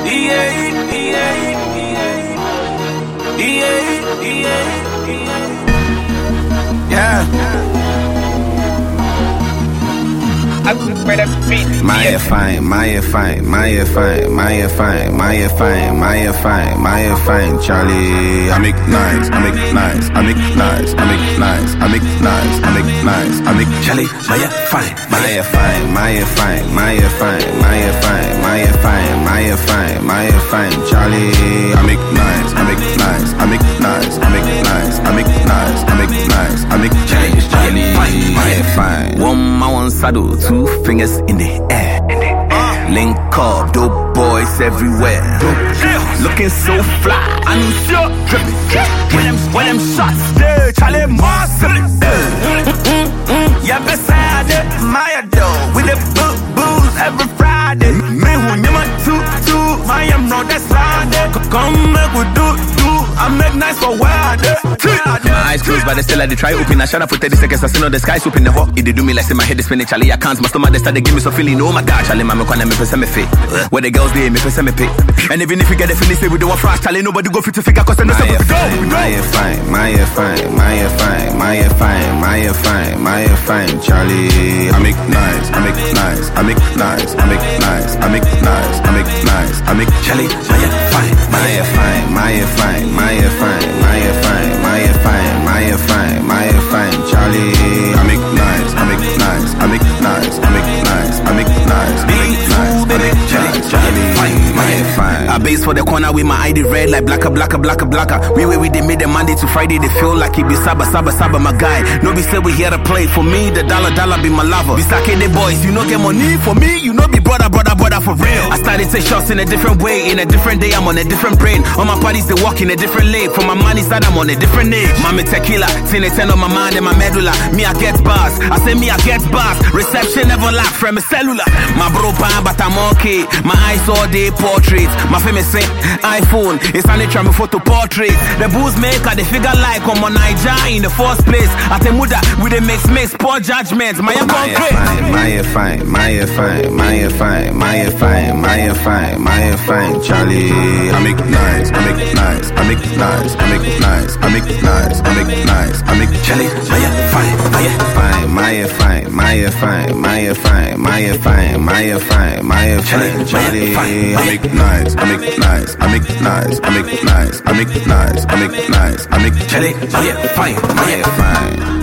Maya fine, Charlie. I make nice, Charlie, Maya fine, Charlie. I make nice, Charlie, Maya fine. One saddle, 2 fingers in the air. Link up, dope boys everywhere. Looking so fly, I'm sure dripping. When them shots there, Charlie Marcel. Yeah, beside it, Maya dough with the booze every Friday. Me who never two, I am not that slide. Come make we do. I make nice for wild. My eyes closed, but they still like they try open. I shut up for 30 seconds. I see no the sky's open the hot. It they do me like say my head is spinning. Charlie, I can't. My stomach they start to give me some feeling. Oh my God, Charlie, my man, me person me fit. Where the girls they me person me pick. And even if you get the feeling, say we don't want flash. Charlie, nobody go fit to figure. Cause I know something. Maya fine, Charlie. I make nice, Charlie, Maya fine, Charlie. I make nice, I base for the corner with my ID red like blacker. We they made the Monday to Friday. They feel like it be saba, my guy. No be say we here to play. For me, the dollar be my lover. Be sake the boys, you know get money. For me, you know be brother for real. I started to take shots in a different way. In a different day, I'm on a different brain. On my parties, they walk in a different lane. For my money side, I'm on a different age. Mama tequila, tin on my mind and my medulla. Me, I get bars. I say me, I get bars. Reception never lack from a cellular. My bro pan, but I'm okay. My eyes all day portraits. My famous say iPhone. It's only trying me photo portraits. The booze maker, they figure like on my Niger in the first place. At the muda, with the mix, poor judgment. Maya concrete. Maya fine, Charlie. I make nice, Charlie, Maya fine, Charlie. I make nice, Charlie, Maya fine.